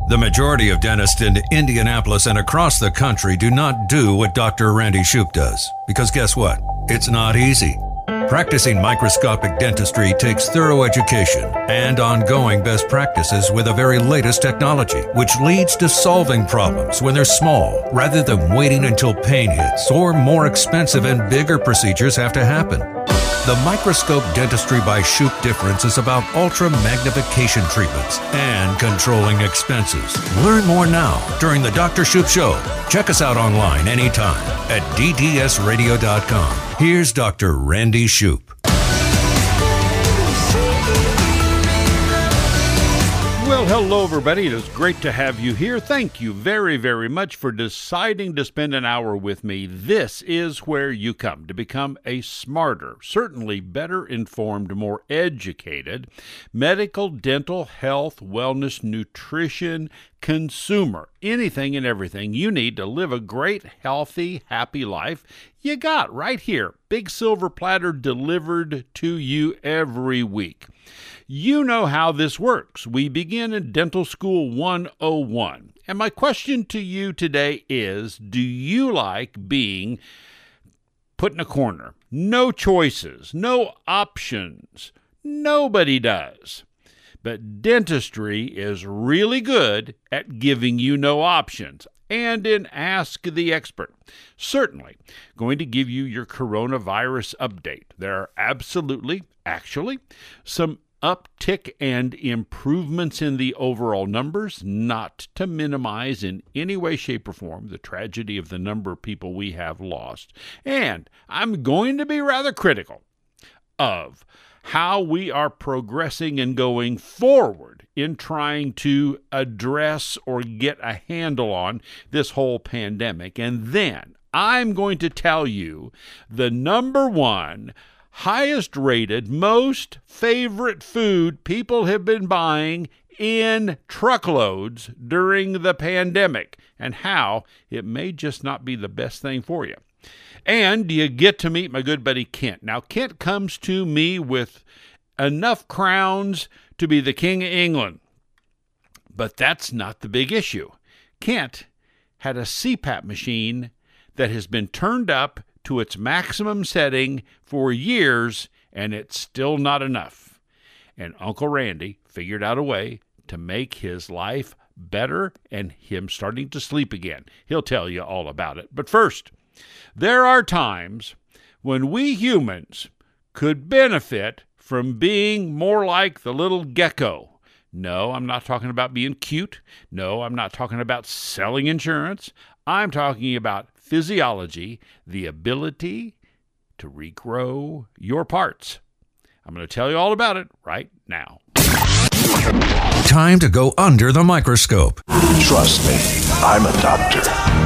The majority of dentists in Indianapolis and across the country do not do what Dr. Randy Shoup does. Because guess what? It's not easy. Practicing microscopic dentistry takes thorough education and ongoing best practices with the very latest technology, which leads to solving problems when they're small, rather than waiting until pain hits or more expensive and bigger procedures have to happen. The Microscope Dentistry by Shoup difference is about ultra-magnification treatments and controlling expenses. Learn more now during the Dr. Shoup Show. Check us out online anytime at ddsradio.com. Here's Dr. Randy Shoup. Well, hello, everybody. It is great to have you here. Thank you very, very much for deciding to spend an hour with me. This is where you come to become a smarter, certainly better informed, more educated medical, dental, health, wellness, nutrition consumer. Anything and everything you need to live a great, healthy, happy life, you got right here. Big silver platter delivered to you every week. You know how this works. We begin in Dental School 101. And my question to you today is, do you like being put in a corner? No choices, no options. Nobody does. But dentistry is really good at giving you no options. And in Ask the Expert, certainly going to give you your coronavirus update. There are actually, some uptick and improvements in the overall numbers, not to minimize in any way, shape, or form the tragedy of the number of people we have lost. And I'm going to be rather critical of how we are progressing and going forward in trying to address or get a handle on this whole pandemic. And then I'm going to tell you the number one highest rated, most favorite food people have been buying in truckloads during the pandemic and how it may just not be the best thing for you. And you get to meet my good buddy Kent. Now, Kent comes to me with enough crowns to be the King of England. But that's not the big issue. Kent had a CPAP machine that has been turned up to its maximum setting for years, and it's still not enough. And Uncle Randy figured out a way to make his life better and him starting to sleep again. He'll tell you all about it. But first, there are times when we humans could benefit from being more like the little gecko. No, I'm not talking about being cute. No, I'm not talking about selling insurance. I'm talking about physiology, the ability to regrow your parts. I'm going to tell you all about it right now. Time to go under the microscope. Trust me, I'm a doctor.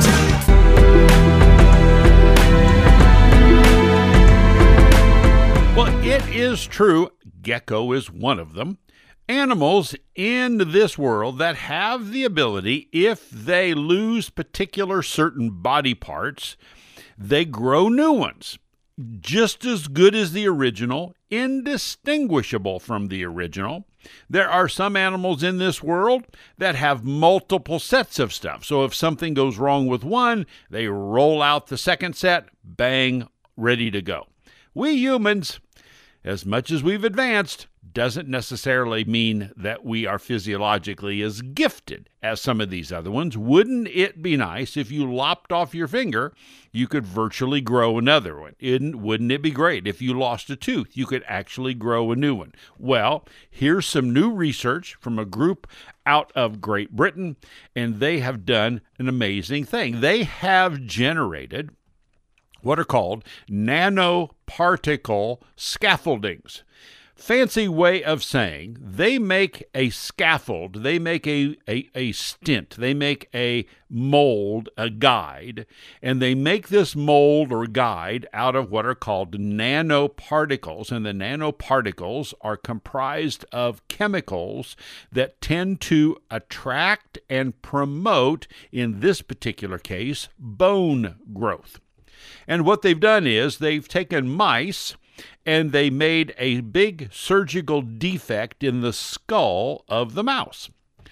Well, it is true. Gecko is one of them. Animals in this world that have the ability, if they lose particular certain body parts, they grow new ones. Just as good as the original, indistinguishable from the original. There are some animals in this world that have multiple sets of stuff. So if something goes wrong with one, they roll out the second set, bang, ready to go. We humans, as much as we've advanced, doesn't necessarily mean that we are physiologically as gifted as some of these other ones. Wouldn't it be nice if you lopped off your finger, you could virtually grow another one? Wouldn't it be great if you lost a tooth, you could actually grow a new one? Well, here's some new research from a group out of Great Britain, and they have done an amazing thing. They have generated what are called nanoparticle scaffoldings. Fancy way of saying they make a scaffold, they make a stint, they make a mold, a guide, and they make this mold or guide out of what are called nanoparticles, and the nanoparticles are comprised of chemicals that tend to attract and promote, in this particular case, bone growth. And what they've done is they've taken mice and they made a big surgical defect in the skull of the mouse.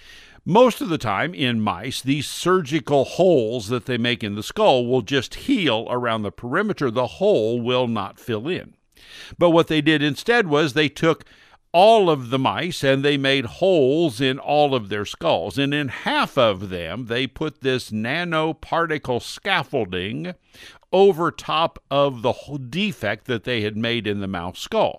Most of the time in mice, these surgical holes that they make in the skull will just heal around the perimeter. The hole will not fill in. But what they did instead was they took all of the mice and they made holes in all of their skulls. And in half of them, they put this nanoparticle scaffolding over top of the whole defect that they had made in the mouse skull.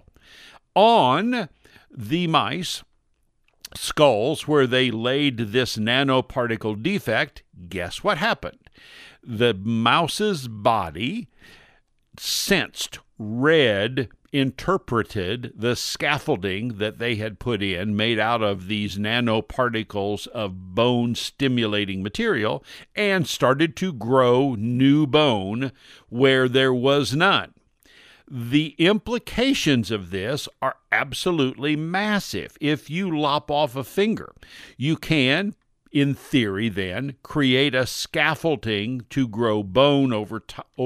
On the mice skulls where they laid this nanoparticle defect, guess what happened? The mouse's body sensed, read, interpreted the scaffolding that they had put in, made out of these nanoparticles of bone-stimulating material, and started to grow new bone where there was none. The implications of this are absolutely massive. If you lop off a finger, you can, in theory then, create a scaffolding to grow bone over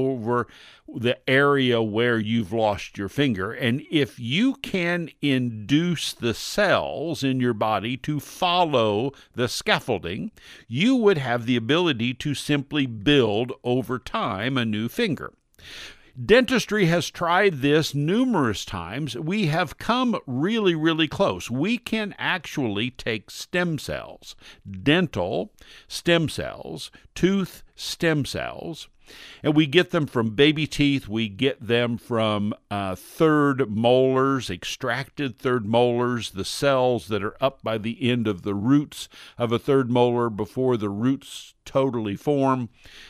the area where you've lost your finger. And if you can induce the cells in your body to follow the scaffolding, you would have the ability to simply build over time a new finger. Dentistry has tried this numerous times. We have come really, really close. We can actually take stem cells, dental stem cells, tooth stem cells, and we get them from baby teeth. We get them from third molars, extracted third molars, the cells that are up by the end of the roots of a third molar before the roots totally form.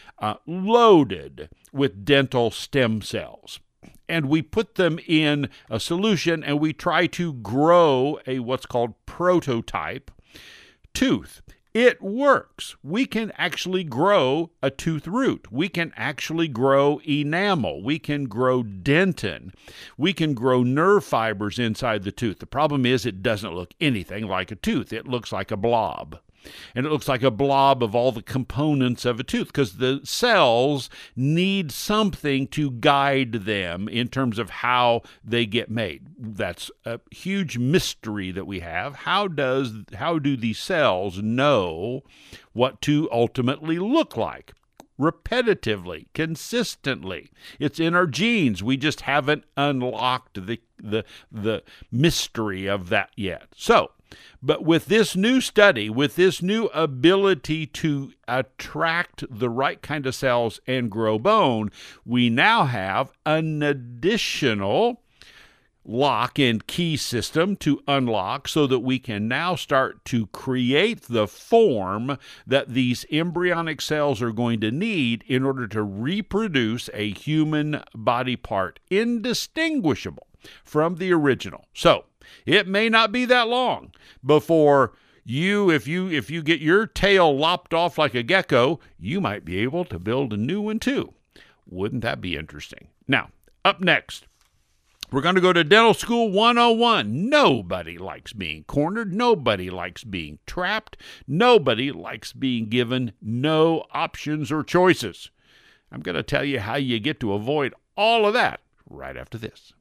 Loaded with dental stem cells. And we put them in a solution and we try to grow a what's called prototype tooth. It works. We can actually grow a tooth root. We can actually grow enamel. We can grow dentin. We can grow nerve fibers inside the tooth. The problem is it doesn't look anything like a tooth. It looks like a blob. And it looks like a blob of all the components of a tooth because the cells need something to guide them in terms of how they get made. That's a huge mystery that we have. How do these cells know what to ultimately look like? Repetitively, consistently. It's in our genes. We just haven't unlocked the mystery of that yet. But with this new study, with this new ability to attract the right kind of cells and grow bone, we now have an additional lock and key system to unlock so that we can now start to create the form that these embryonic cells are going to need in order to reproduce a human body part indistinguishable from the original. So, it may not be that long before if you get your tail lopped off like a gecko, you might be able to build a new one too. Wouldn't that be interesting? Now, up next, we're going to go to Dental School 101. Nobody likes being cornered. Nobody likes being trapped. Nobody likes being given no options or choices. I'm going to tell you how you get to avoid all of that right after this.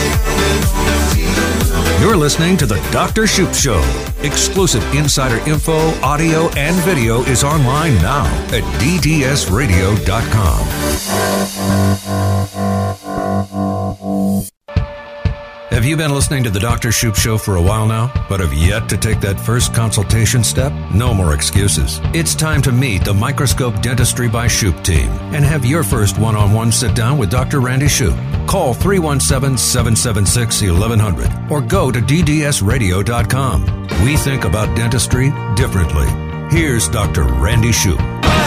You're listening to The Dr. Shoop Show. Exclusive insider info, audio, and video is online now at ddsradio.com. Have you been listening to The Dr. Shoop Show for a while now, but have yet to take that first consultation step? No more excuses. It's time to meet the Microscope Dentistry by Shoop team and have your first one-on-one sit-down with Dr. Randy Shoop. Call 317-776-1100 or go to ddsradio.com. We think about dentistry differently. Here's Dr. Randy Shoop.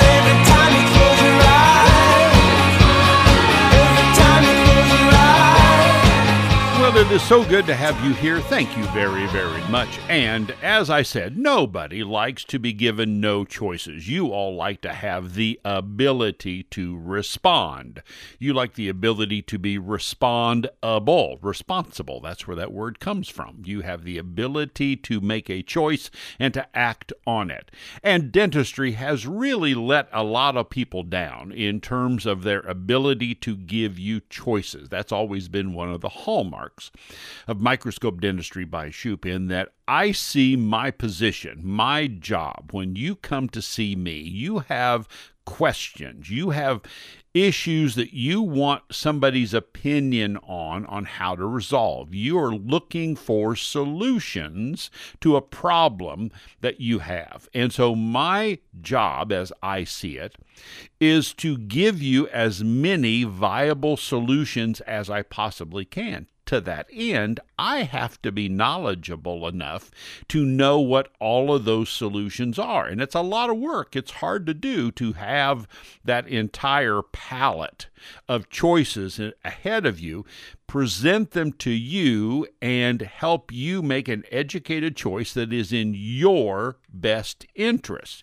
It is so good to have you here. Thank you very, very much. And as I said, nobody likes to be given no choices. You all like to have the ability to respond. You like the ability to be responsible. That's where that word comes from. You have the ability to make a choice and to act on it. And dentistry has really let a lot of people down in terms of their ability to give you choices. That's always been one of the hallmarks house of Microscope Dentistry by Shoop in that I see my position, my job. When you come to see me, you have questions, you have issues that you want somebody's opinion on how to resolve. You are looking for solutions to a problem that you have. And so my job, as I see it, is to give you as many viable solutions as I possibly can. To that end, I have to be knowledgeable enough to know what all of those solutions are. And it's a lot of work. It's hard to do, to have that entire palette of choices ahead of you, present them to you, and help you make an educated choice that is in your best interest.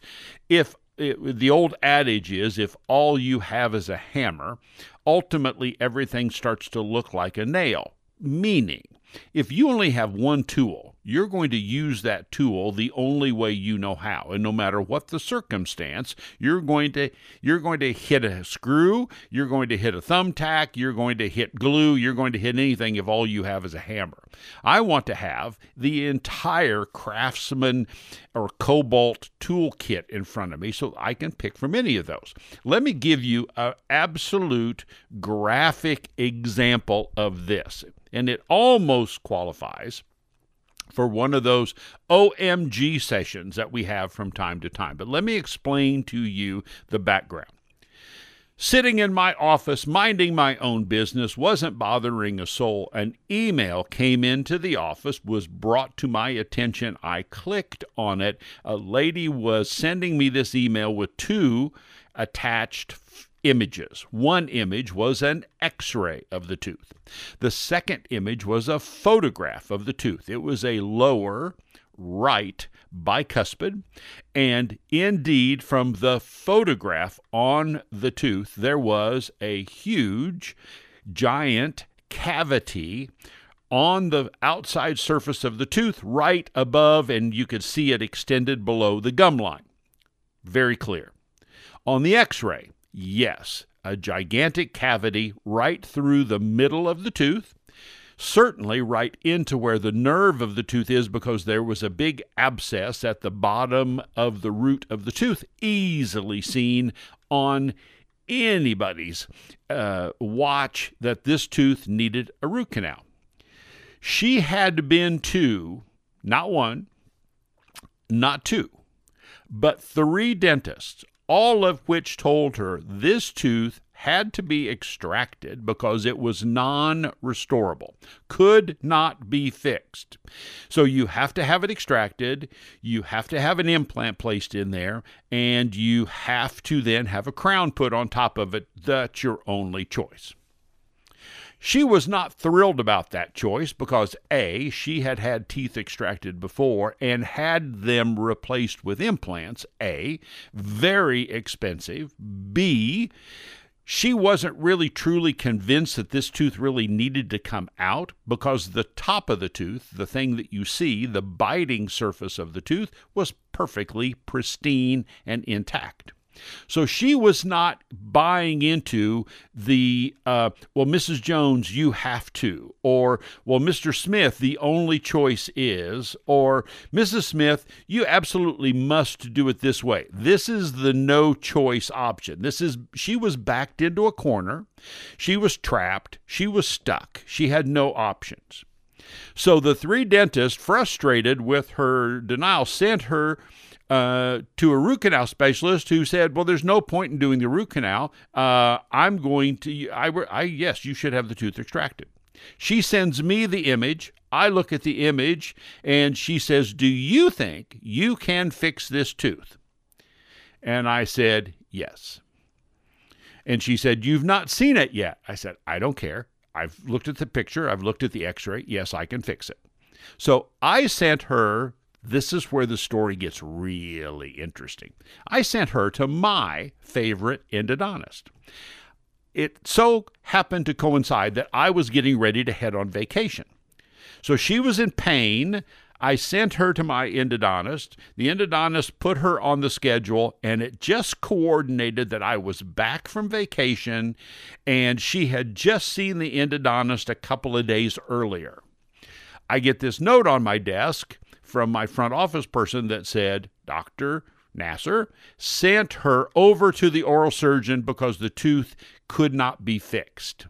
The old adage is, if all you have is a hammer, ultimately everything starts to look like a nail. Meaning, if you only have one tool, you're going to use that tool the only way you know how. And no matter what the circumstance, you're going to hit a screw, you're going to hit a thumbtack, you're going to hit glue, you're going to hit anything if all you have is a hammer. I want to have the entire Craftsman or Cobalt toolkit in front of me so I can pick from any of those. Let me give you an absolute graphic example of this. And it almost qualifies for one of those OMG sessions that we have from time to time. But let me explain to you the background. Sitting in my office, minding my own business, wasn't bothering a soul. An email came into the office, was brought to my attention. I clicked on it. A lady was sending me this email with two attached images. One image was an X-ray of the tooth. The second image was a photograph of the tooth. It was a lower right bicuspid, and indeed from the photograph on the tooth there was a huge, giant cavity on the outside surface of the tooth right above, and you could see it extended below the gum line. Very clear. On the X-ray, yes, a gigantic cavity right through the middle of the tooth, certainly right into where the nerve of the tooth is, because there was a big abscess at the bottom of the root of the tooth, easily seen on anybody's watch that this tooth needed a root canal. She had been to, not one, not two, but 3 dentists, all of which told her this tooth had to be extracted because it was non-restorable, could not be fixed. So you have to have it extracted, you have to have an implant placed in there, and you have to then have a crown put on top of it. That's your only choice. She was not thrilled about that choice because A, she had had teeth extracted before and had them replaced with implants. A, very expensive. B, she wasn't really truly convinced that this tooth really needed to come out because the top of the tooth, the thing that you see, the biting surface of the tooth, was perfectly pristine and intact. So she was not buying into the, well, Mrs. Jones, you have to, or, well, Mr. Smith, the only choice is, or, Mrs. Smith, you absolutely must do it this way. This is the no choice option. She was backed into a corner. She was trapped. She was stuck. She had no options. So the 3 dentists, frustrated with her denial, sent her to a root canal specialist who said, well, there's no point in doing the root canal. Yes, you should have the tooth extracted. She sends me the image. I look at the image and she says, do you think you can fix this tooth? And I said, yes. And she said, you've not seen it yet. I said, I don't care. I've looked at the picture. I've looked at the X-ray. Yes, I can fix it. So I sent her. This is where the story gets really interesting. I sent her to my favorite endodontist. It so happened to coincide that I was getting ready to head on vacation. So she was in pain. I sent her to my endodontist. The endodontist put her on the schedule, and it just coordinated that I was back from vacation, and she had just seen the endodontist a couple of days earlier. I get this note on my desk from my front office person that said, Dr. Nasser sent her over to the oral surgeon because the tooth could not be fixed.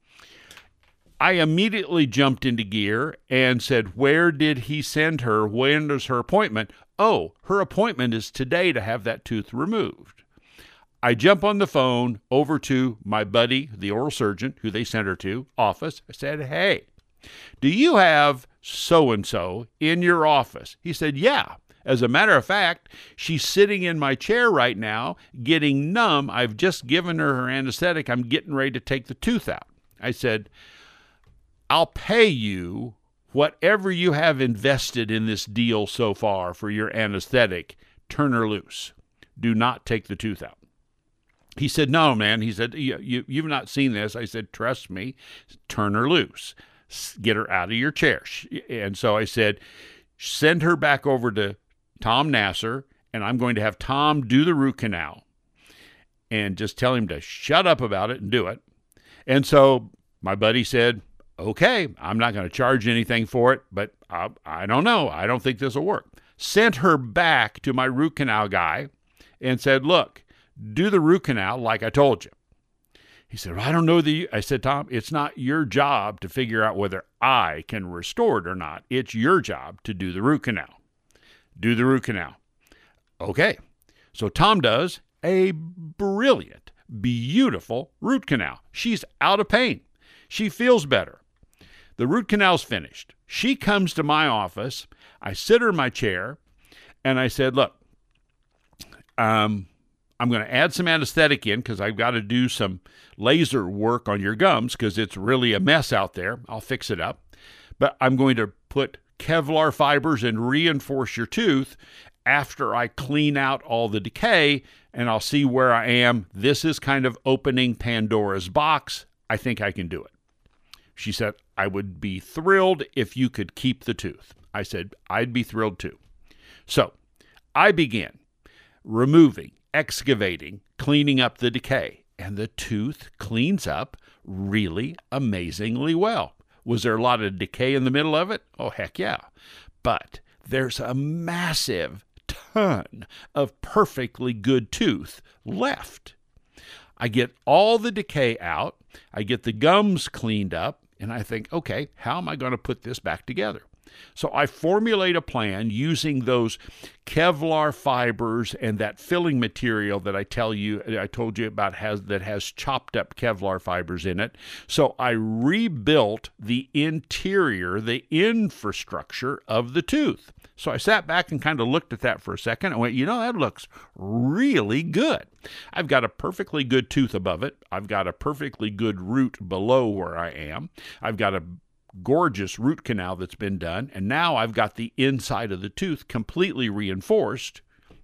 I immediately jumped into gear and said, where did he send her? When is her appointment? Oh, her appointment is today to have that tooth removed. I jump on the phone over to my buddy, the oral surgeon, who they sent her to, office. I said, hey, do you have so-and-so in your office? He said, yeah. As a matter of fact, she's sitting in my chair right now, getting numb. I've just given her anesthetic. I'm getting ready to take the tooth out. I said, I'll pay you whatever you have invested in this deal so far for your anesthetic. Turn her loose. Do not take the tooth out. He said, no, man. He said, you've not seen this. I said, trust me. Turn her loose. Get her out of your chair. And so I said, send her back over to Tom Nasser, and I'm going to have Tom do the root canal and just tell him to shut up about it and do it. And so my buddy said, okay, I'm not going to charge anything for it, but I don't know. I don't think this will work. Sent her back to my root canal guy and said, look, do the root canal like I told you. He said, well, I don't know. I said, Tom, it's not your job to figure out whether I can restore it or not. It's your job to do the root canal. Do the root canal. Okay. So Tom does a brilliant, beautiful root canal. She's out of pain. She feels better. The root canal's finished. She comes to my office. I sit her in my chair, and I said, look, I'm going to add some anesthetic in because I've got to do some laser work on your gums because it's really a mess out there. I'll fix it up. But I'm going to put Kevlar fibers and reinforce your tooth after I clean out all the decay, and I'll see where I am. This is kind of opening Pandora's box. I think I can do it. She said, I would be thrilled if you could keep the tooth. I said, I'd be thrilled too. So I began removing, excavating, cleaning up the decay, and the tooth cleans up really amazingly well. Was there a lot of decay in the middle of it? Oh, heck yeah. But there's a massive ton of perfectly good tooth left. I get all the decay out. I get the gums cleaned up. And I think, okay, how am I going to put this back together? So I formulate a plan using those Kevlar fibers and that filling material that I told you about that has chopped up Kevlar fibers in it. So I rebuilt the interior, the infrastructure of the tooth. So I sat back and kind of looked at that for a second. I went, that looks really good. I've got a perfectly good tooth above it. I've got a perfectly good root below where I am. I've got a gorgeous root canal that's been done, and now I've got the inside of the tooth completely reinforced.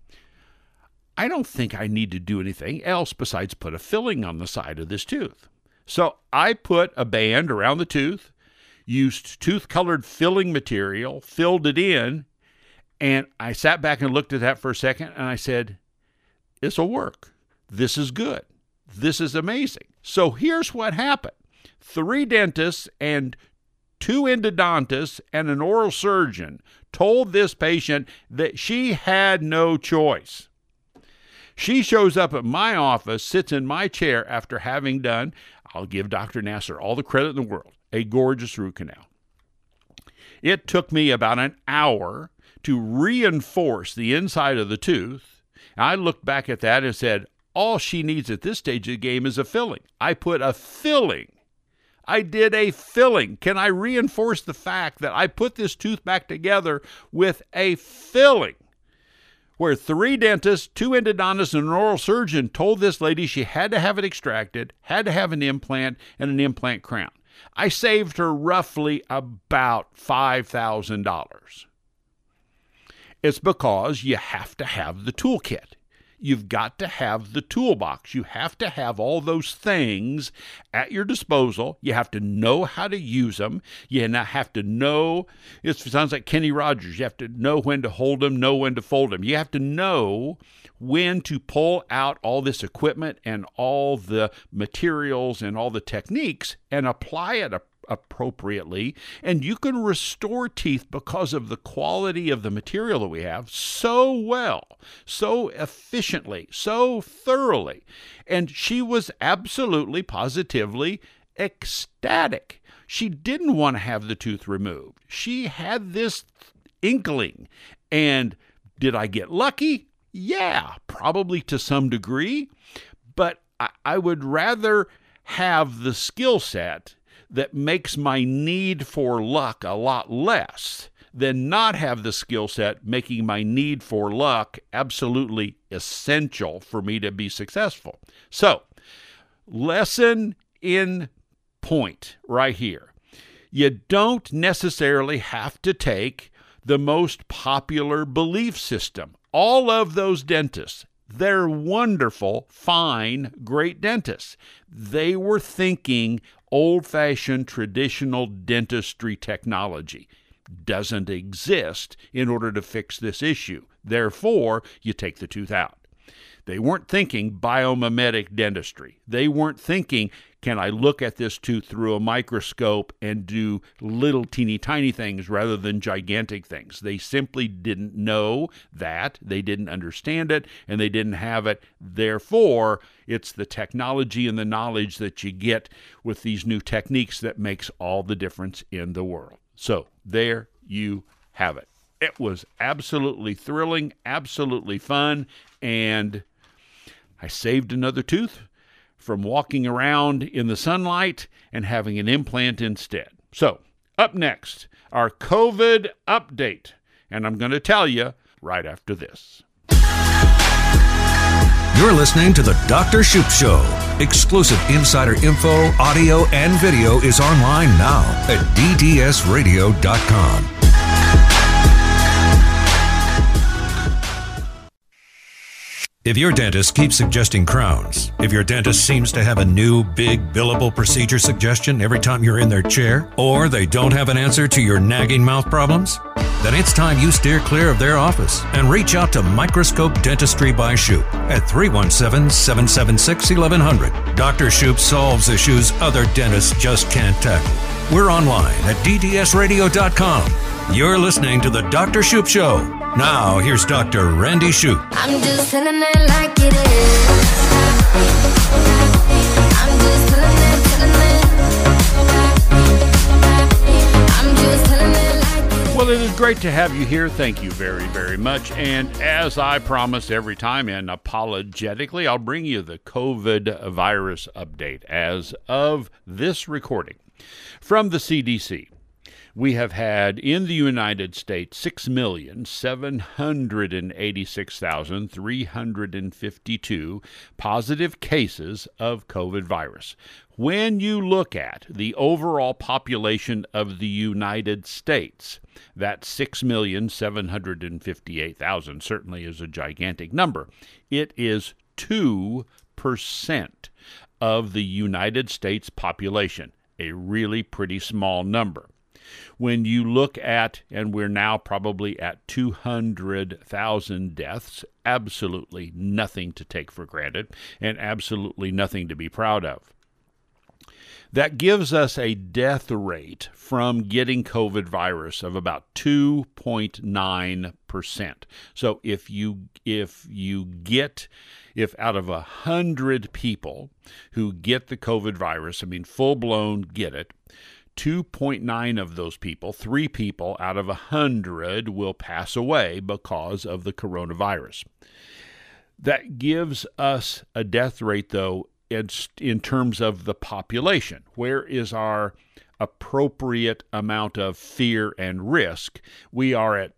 I don't think I need to do anything else besides put a filling on the side of this tooth. So I put a band around the tooth, used tooth-colored filling material, filled it in, and I sat back and looked at that for a second, and I said, this will work. This is good. This is amazing. So here's what happened. 3 dentists and 2 endodontists and an oral surgeon told this patient that she had no choice. She shows up at my office, sits in my chair after having done, I'll give Dr. Nasser all the credit in the world, a gorgeous root canal. It took me about an hour to reinforce the inside of the tooth. I looked back at that and said, all she needs at this stage of the game is a filling. I put a filling. I did a filling. Can I reinforce the fact that I put this tooth back together with a filling? Where 3 dentists, 2 endodontists, and an oral surgeon told this lady she had to have it extracted, had to have an implant, and an implant crown. I saved her roughly about $5,000. It's because you have to have the toolkit. you've got to have the toolbox. You have to have all those things at your disposal. You have to know how to use them. You have to know, it sounds like Kenny Rogers, you have to know when to hold them, know when to fold them. You have to know when to pull out all this equipment and all the materials and all the techniques and apply it appropriately, and you can restore teeth because of the quality of the material that we have so well, so efficiently, so thoroughly. And she was absolutely, positively ecstatic. She didn't want to have the tooth removed. She had this inkling. And did I get lucky? Yeah, probably to some degree, but I would rather have the skill set that makes my need for luck a lot less than not have the skill set making my need for luck absolutely essential for me to be successful. So, lesson in point right here. You don't necessarily have to take the most popular belief system. All of those dentists, they're wonderful, fine, great dentists. They were thinking old-fashioned traditional dentistry technology. Doesn't exist in order to fix this issue. Therefore, you take the tooth out. They weren't thinking biomimetic dentistry. They weren't thinking, can I look at this tooth through a microscope and do little teeny tiny things rather than gigantic things? They simply didn't know that. They didn't understand it, and they didn't have it. Therefore, it's the technology and the knowledge that you get with these new techniques that makes all the difference in the world. So there you have it. It was absolutely thrilling, absolutely fun, and I saved another tooth from walking around in the sunlight and having an implant instead. So, up next, our COVID update, and I'm going to tell you right after this. You're listening to The Dr. Shoop Show. Exclusive insider info, audio, and video is online now at ddsradio.com. If your dentist keeps suggesting crowns, if your dentist seems to have a new big billable procedure suggestion every time you're in their chair, or they don't have an answer to your nagging mouth problems, then it's time you steer clear of their office and reach out to Microscope Dentistry by Shoop at 317-776-1100. Dr. Shoop solves issues other dentists just can't tackle. We're online at ddsradio.com. You're listening to The Dr. Shoop Show. Now, here's Dr. Randy Shoop. I'm just telling it like it is. I'm just telling it like it is. Well, it is great to have you here. Thank you very, very much. And as I promise every time, and apologetically, I'll bring you the COVID virus update as of this recording from the CDC. We have had in the United States 6,786,352 positive cases of COVID virus. When you look at the overall population of the United States, that 6,758,000 certainly is a gigantic number. It is 2% of the United States population, a really pretty small number. When you look at, and we're now probably at 200,000 deaths, absolutely nothing to take for granted and absolutely nothing to be proud of. That gives us a death rate from getting COVID virus of about 2.9%. So if out of 100 people who get the COVID virus, full-blown get it, 2.9 of those people, 3 people out of 100 will pass away because of the coronavirus. That gives us a death rate, though, in terms of the population. Where is our appropriate amount of fear and risk? We are at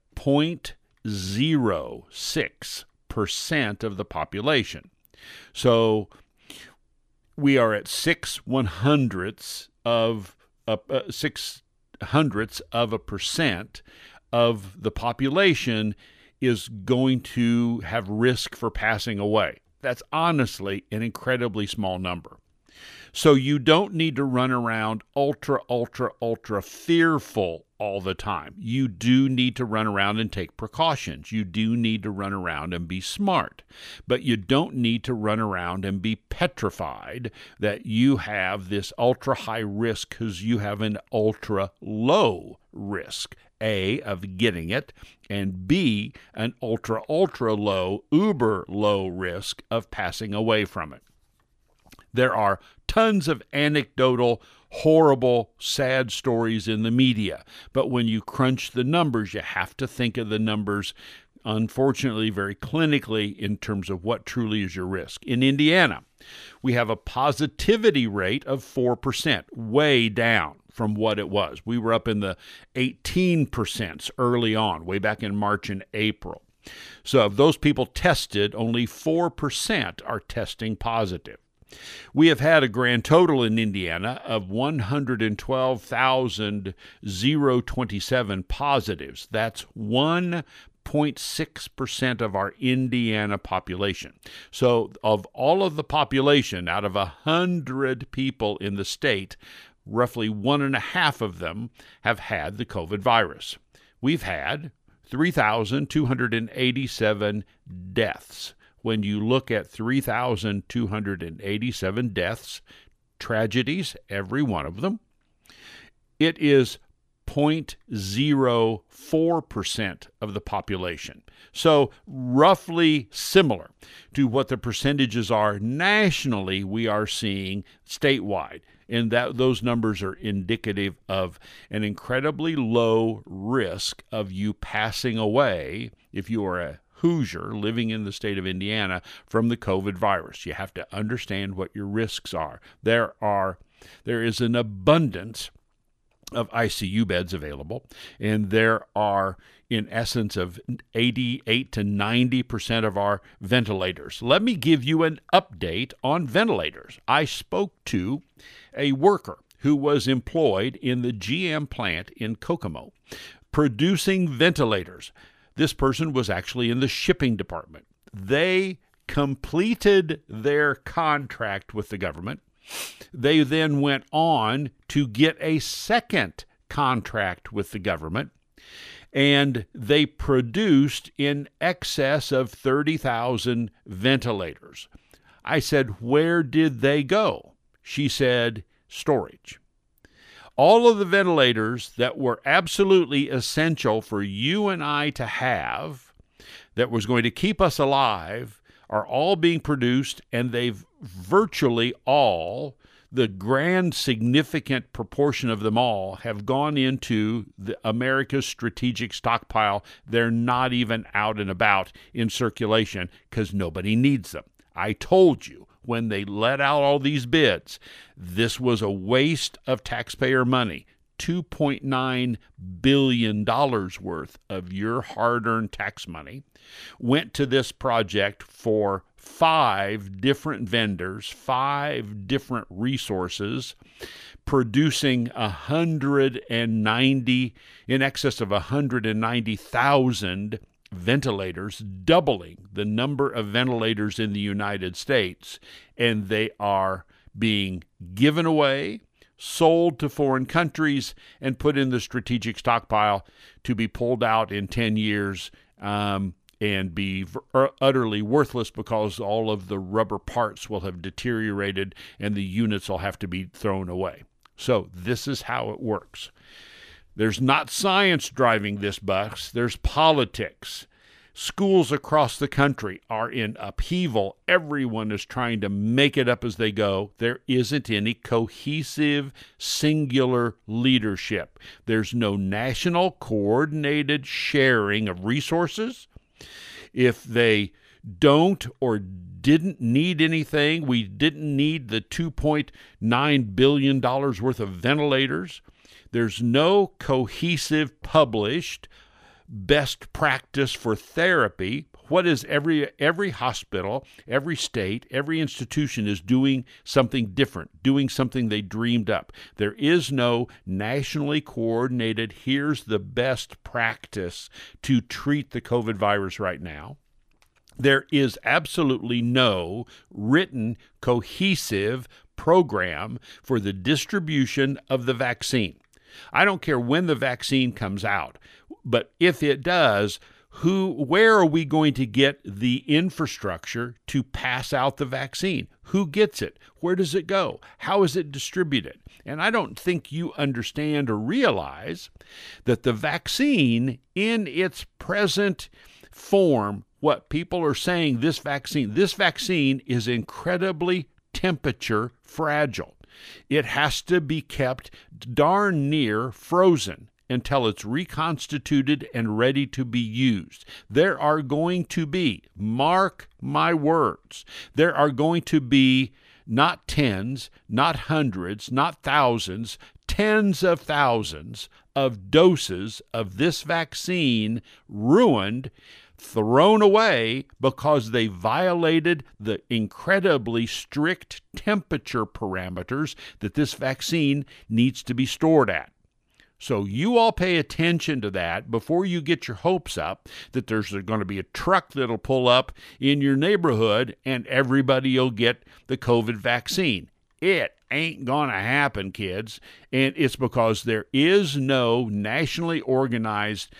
0.06% of the population. So we are at 6/100ths of 0.06 of a percent of the population is going to have risk for passing away. That's honestly an incredibly small number. So you don't need to run around ultra fearful all the time. You do need to run around and take precautions. You do need to run around and be smart. But you don't need to run around and be petrified that you have this ultra high risk because you have an ultra low risk. A, of getting it, and B, an ultra low, uber low risk of passing away from it. There are tons of anecdotal, horrible, sad stories in the media. But when you crunch the numbers, you have to think of the numbers, unfortunately, very clinically in terms of what truly is your risk. In Indiana, we have a positivity rate of 4%, way down from what it was. We were up in the 18% early on, way back in March and April. So of those people tested, only 4% are testing positive. We have had a grand total in Indiana of 112,027 positives. That's 1.6% of our Indiana population. So of all of the population, out of 100 people in the state, roughly 1.5 of them have had the COVID virus. We've had 3,287 deaths. When you look at 3,287 deaths, tragedies, every one of them, it is 0.04% of the population. So roughly similar to what the percentages are nationally, we are seeing statewide. And that those numbers are indicative of an incredibly low risk of you passing away if you are a Hoosier living in the state of Indiana from the COVID virus. You have to understand what your risks are. There is an abundance of ICU beds available, and there are, in essence, of 88 to 90% of our ventilators. Let me give you an update on ventilators. I spoke to a worker who was employed in the GM plant in Kokomo, producing ventilators. This person was actually in the shipping department. They completed their contract with the government. They then went on to get a second contract with the government, and they produced in excess of 30,000 ventilators. I said, "Where did they go?" She said, "Storage." All of the ventilators that were absolutely essential for you and I to have, that was going to keep us alive, are all being produced, and they've virtually all, the grand significant proportion of them all, have gone into America's strategic stockpile. They're not even out and about in circulation because nobody needs them. I told you, when they let out all these bids, this was a waste of taxpayer money. $2.9 billion worth of your hard-earned tax money went to this project for 5 different vendors, 5 different resources, producing in excess of 190,000 ventilators, doubling the number of ventilators in the United States, and they are being given away, sold to foreign countries, and put in the strategic stockpile to be pulled out in 10 years and be utterly worthless because all of the rubber parts will have deteriorated and the units will have to be thrown away. So this is how it works. There's not science driving this bus. There's politics. Schools across the country are in upheaval. Everyone is trying to make it up as they go. There isn't any cohesive, singular leadership. There's no national coordinated sharing of resources. If they don't or didn't need anything, we didn't need the $2.9 billion worth of ventilators. There's no cohesive, published best practice for therapy. What is every hospital, every state, every institution is doing something different, doing something they dreamed up. There is no nationally coordinated, here's the best practice to treat the COVID virus right now. There is absolutely no written, cohesive program for the distribution of the vaccine. I don't care when the vaccine comes out, but if it does, where are we going to get the infrastructure to pass out the vaccine? Who gets it? Where does it go? How is it distributed? And I don't think you understand or realize that the vaccine in its present form, what people are saying, this vaccine is incredibly temperature fragile. It has to be kept darn near frozen until it's reconstituted and ready to be used. There are going to be, mark my words, there are going to be not tens, not hundreds, not thousands, tens of thousands of doses of this vaccine ruined, thrown away because they violated the incredibly strict temperature parameters that this vaccine needs to be stored at. So you all pay attention to that before you get your hopes up that there's going to be a truck that'll pull up in your neighborhood and everybody will get the COVID vaccine. It ain't going to happen, kids. And it's because there is no nationally organized,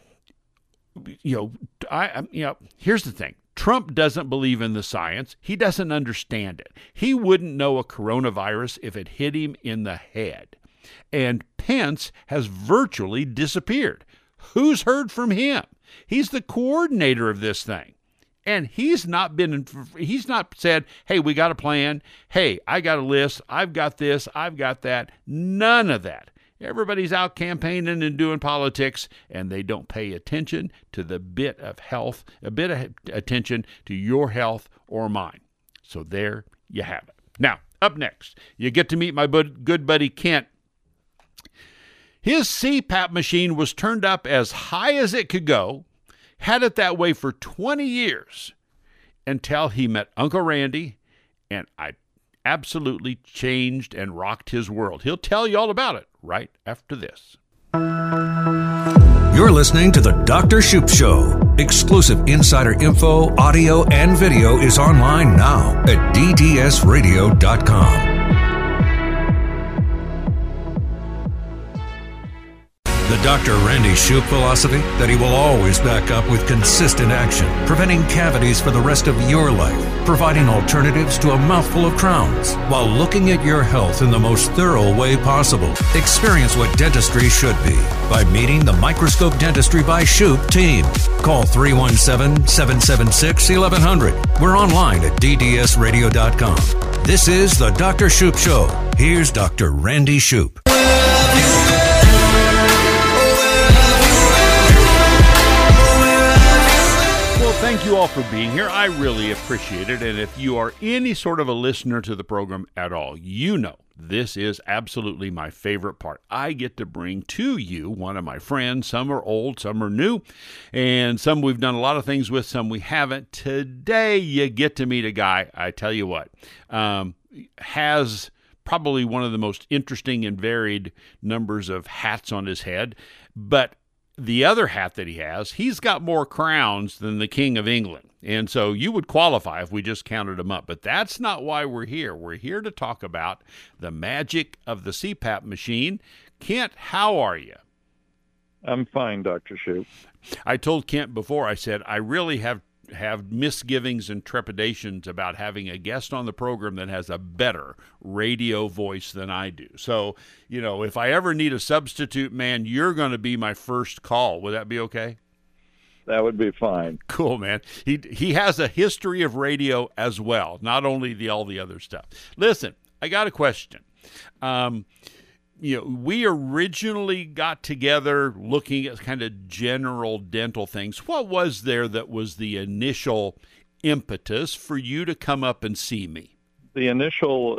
here's the thing. Trump doesn't believe in the science. He doesn't understand it. He wouldn't know a coronavirus if it hit him in the head. And Pence has virtually disappeared. Who's heard from him? He's the coordinator of this thing. And he's not said, hey, we got a plan. Hey, I got a list. I've got this. I've got that. None of that. Everybody's out campaigning and doing politics, and they don't pay attention to the bit of health, a bit of attention to your health or mine. So there you have it. Now, up next, you get to meet my good buddy Kent. His CPAP machine was turned up as high as it could go, had it that way for 20 years until he met Uncle Randy, and I absolutely changed and rocked his world. He'll tell you all about it right after this. You're listening to The Dr. Shoop Show. Exclusive insider info, audio, and video is online now at ddsradio.com. The Dr. Randy Shoop philosophy that he will always back up with consistent action, preventing cavities for the rest of your life, providing alternatives to a mouthful of crowns, while looking at your health in the most thorough way possible. Experience what dentistry should be by meeting the Microscope Dentistry by Shoop team. Call 317-776-1100. We're online at ddsradio.com. This is The Dr. Shoop Show. Here's Dr. Randy Shoop. Thank you all for being here. I really appreciate it. And if you are any sort of a listener to the program at all, you know this is absolutely my favorite part. I get to bring to you one of my friends. Some are old, some are new, and some we've done a lot of things with, some we haven't. Today, you get to meet a guy, I tell you what, has probably one of the most interesting and varied numbers of hats on his head, but the other hat that he has, he's got more crowns than the King of England. And so you would qualify if we just counted them up. But that's not why we're here. We're here to talk about the magic of the CPAP machine. Kent, how are you? I'm fine, Dr. Shoop. I told Kent before, I said, I really have misgivings and trepidations about having a guest on the program that has a better radio voice than I do. So, if I ever need a substitute, man, you're going to be my first call. Would that be okay? That would be fine. Cool, man. He has a history of radio as well, not only all the other stuff. Listen, I got a question. We originally got together looking at kind of general dental things. What was there that was the initial impetus for you to come up and see me? The initial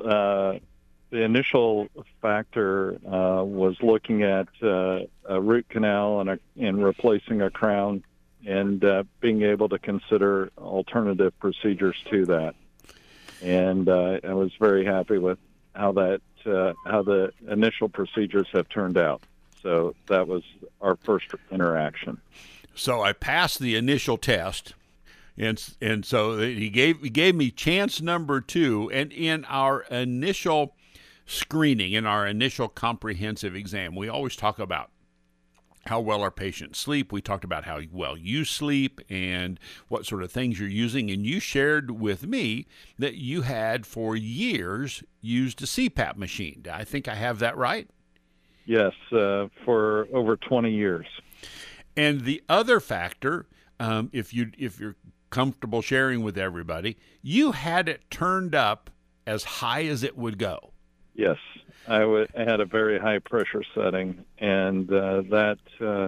factor was looking at a root canal and replacing a crown and being able to consider alternative procedures to that. And I was very happy with how the initial procedures have turned out. So that was our first interaction. So I passed the initial test, and so he gave me chance number 2. And in our initial screening, in our initial comprehensive exam, we always talk about how well our patients sleep. We talked about how well you sleep and what sort of things you're using. And you shared with me that you had for years used a CPAP machine. I think I have that right? Yes, for over 20 years. And the other factor, if you're comfortable sharing with everybody, you had it turned up as high as it would go. Yes, I had a very high pressure setting, and that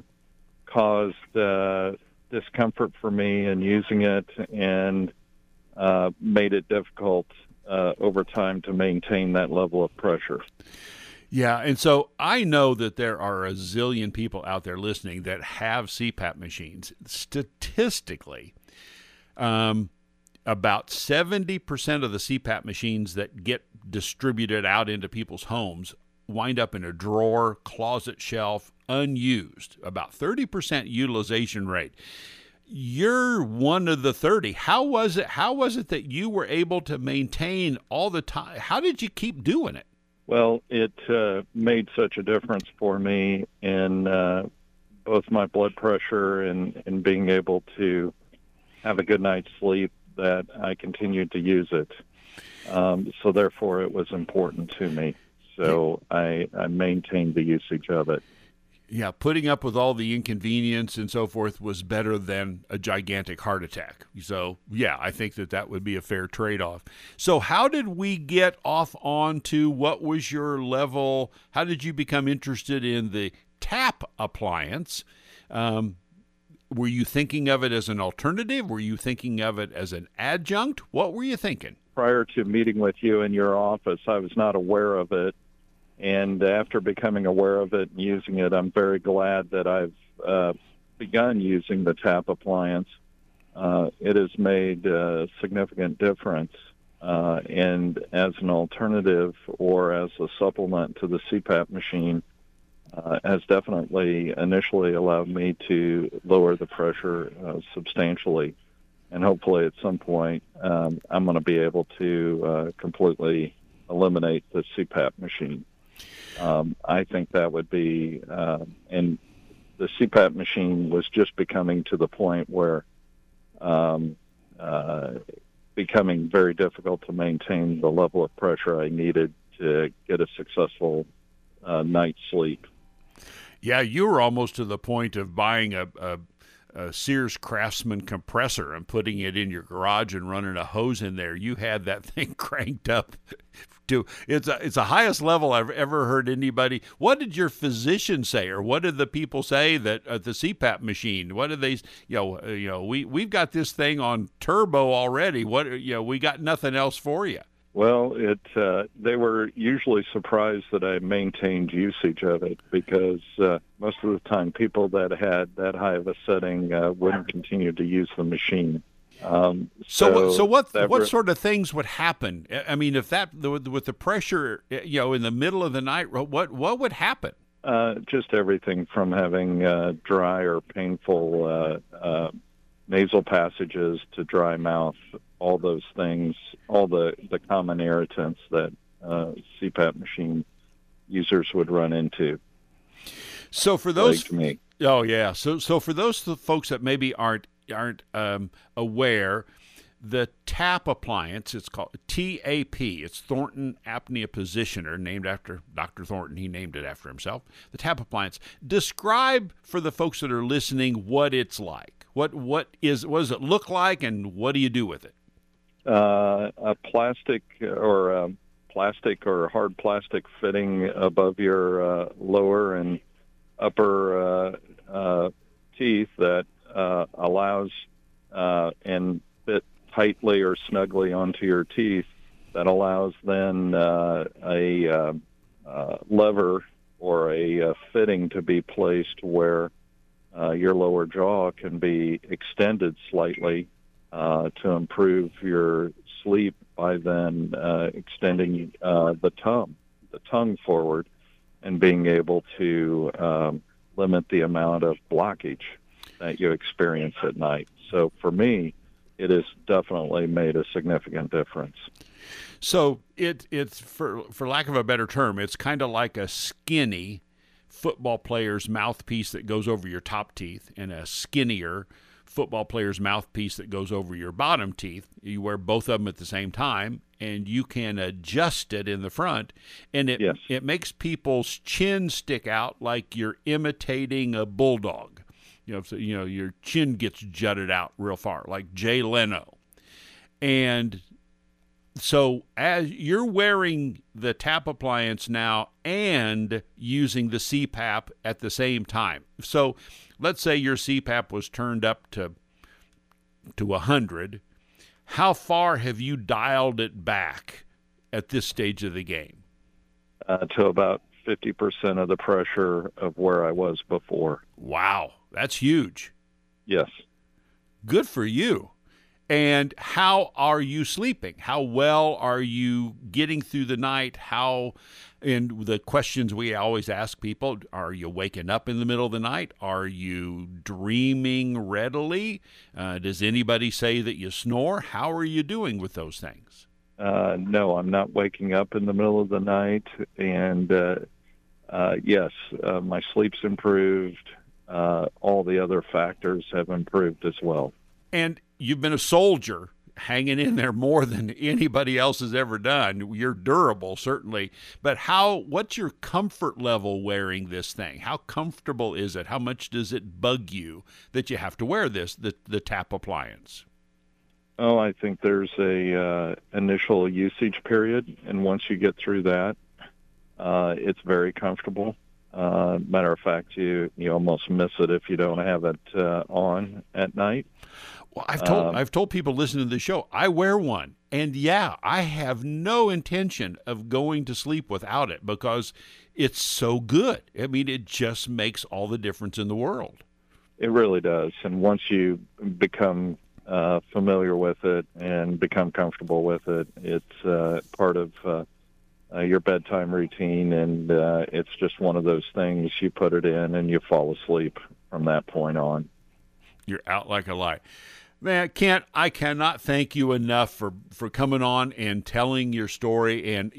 caused discomfort for me in using it, and made it difficult over time to maintain that level of pressure. Yeah, and so I know that there are a zillion people out there listening that have CPAP machines. Statistically, about 70% of the CPAP machines that get distributed out into people's homes wind up in a drawer, closet shelf, unused. About 30% utilization rate. You're one of the 30. How was it that you were able to maintain all the time? How did you keep doing it? Well, it made such a difference for me in both my blood pressure and being able to have a good night's sleep that I continued to use it. So therefore, it was important to me. So I maintained the usage of it. Yeah, putting up with all the inconvenience and so forth was better than a gigantic heart attack. So, yeah, I think that would be a fair trade-off. So how did we get off onto what was your level? How did you become interested in the TAP appliance? Were you thinking of it as an alternative? Were you thinking of it as an adjunct? What were you thinking? Prior to meeting with you in your office, I was not aware of it. And after becoming aware of it and using it, I'm very glad that I've begun using the TAP appliance. It has made a significant difference. And as an alternative or as a supplement to the CPAP machine, has definitely initially allowed me to lower the pressure substantially. And hopefully at some point, I'm going to be able to completely eliminate the CPAP machine. I think that would be, and the CPAP machine was just becoming to the point where becoming very difficult to maintain the level of pressure I needed to get a successful night's sleep. Yeah, you were almost to the point of buying a Sears Craftsman compressor and putting it in your garage and running a hose in there. You had that thing cranked up to it's the highest level I've ever heard anybody. What did your physician say, or what did the people say that the CPAP machine? What did they? We've got this thing on turbo already. We got nothing else for you. Well, they were usually surprised that I maintained usage of it, because most of the time people that had that high of a setting wouldn't continue to use the machine. So what sort of things would happen? I mean, if with the pressure, in the middle of the night, what would happen? Just everything from having dry or painful nasal passages to dry mouth. All those things, all the common irritants that CPAP machine users would run into. So for those, like me. Oh yeah. So for those folks that maybe aren't aware, the TAP appliance, it's called TAP. It's Thornton Apnea Positioner, named after Dr. Thornton. He named it after himself. The TAP appliance. Describe for the folks that are listening what it's like. What does it look like, and what do you do with it? A plastic or hard plastic fitting above your lower and upper teeth that allows and fit tightly or snugly onto your teeth, that allows then a lever or a fitting to be placed where your lower jaw can be extended slightly to improve your sleep by then extending the tongue forward and being able to limit the amount of blockage that you experience at night. So for me, it has definitely made a significant difference. So it's for lack of a better term, it's kind of like a skinny football player's mouthpiece that goes over your top teeth and a skinnier football player's mouthpiece that goes over your bottom teeth. You wear both of them at the same time, and you can adjust it in the front, and it makes people's chin stick out like you're imitating a bulldog. So, your chin gets jutted out real far, like Jay Leno. And so as you're wearing the TAP appliance now and using the CPAP at the same time. So let's say your CPAP was turned up to 100. How far have you dialed it back at this stage of the game? To about 50% of the pressure of where I was before. Wow, that's huge. Yes. Good for you. And how are you sleeping? How well are you getting through the night? And the questions we always ask people, are you waking up in the middle of the night? Are you dreaming readily? Does anybody say that you snore? How are you doing with those things? No, I'm not waking up in the middle of the night. And yes, my sleep's improved. All the other factors have improved as well. And you've been a soldier, hanging in there more than anybody else has ever done. You're durable, certainly. But what's your comfort level wearing this thing? How comfortable is it? How much does it bug you that you have to wear the TAP appliance? Oh, I think there's a initial usage period, and once you get through that, it's very comfortable. Matter of fact, you almost miss it if you don't have it on at night. Well, I've told people listening to the show, I wear one, and I have no intention of going to sleep without it because it's so good. I mean, it just makes all the difference in the world. It really does, and once you become familiar with it and become comfortable with it, it's part of your bedtime routine, and it's just one of those things. You put it in and you fall asleep from that point on. You're out like a light. Man, Kent, I cannot thank you enough for coming on and telling your story. And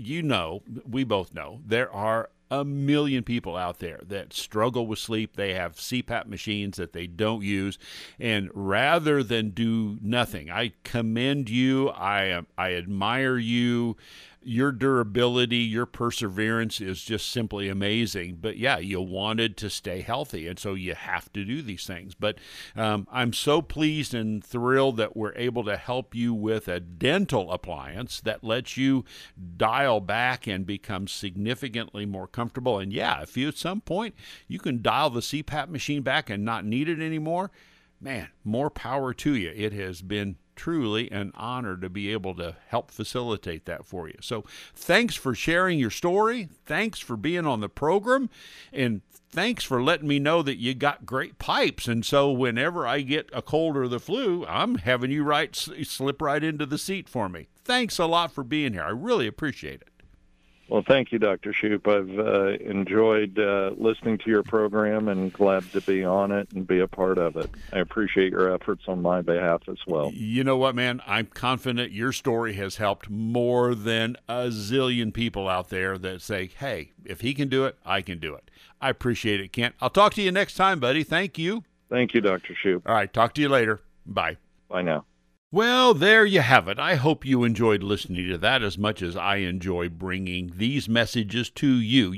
we both know, there are a million people out there that struggle with sleep. They have CPAP machines that they don't use. And rather than do nothing, I commend you. I admire you. Your durability, your perseverance is just simply amazing. But you wanted to stay healthy, and so you have to do these things. But I'm so pleased and thrilled that we're able to help you with a dental appliance that lets you dial back and become significantly more comfortable. And if you at some point you can dial the CPAP machine back and not need it anymore, man, more power to you. It has been truly an honor to be able to help facilitate that for you. So thanks for sharing your story. Thanks for being on the program. And thanks for letting me know that you got great pipes. And so whenever I get a cold or the flu, I'm having you slip right into the seat for me. Thanks a lot for being here. I really appreciate it. Well, thank you, Dr. Shoup. I've enjoyed listening to your program and glad to be on it and be a part of it. I appreciate your efforts on my behalf as well. You know what, man? I'm confident your story has helped more than a zillion people out there that say, hey, if he can do it, I can do it. I appreciate it, Kent. I'll talk to you next time, buddy. Thank you. Thank you, Dr. Shoup. All right, talk to you later. Bye. Bye now. Well, there you have it. I hope you enjoyed listening to that as much as I enjoy bringing these messages to you.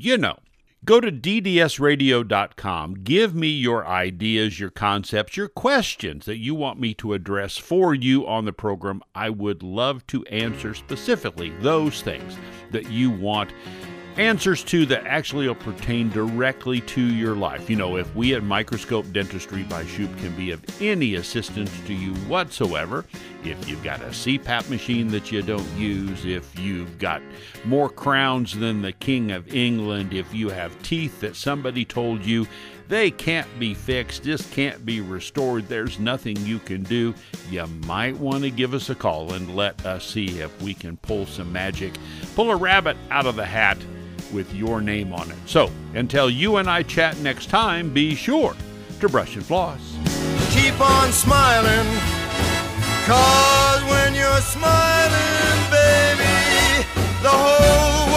Go to ddsradio.com. Give me your ideas, your concepts, your questions that you want me to address for you on the program. I would love to answer specifically those things that you want answers to that actually will pertain directly to your life. If we at Microscope Dentistry by Shoup can be of any assistance to you whatsoever, if you've got a CPAP machine that you don't use, if you've got more crowns than the King of England, if you have teeth that somebody told you They can't be fixed, just can't be restored. There's nothing you can do. You might want to give us a call and let us see if we can pull some magic, pull a rabbit out of the hat with your name on it. So, until you and I chat next time, be sure to brush and floss. Keep on smiling, 'cause when you're smiling, baby, the whole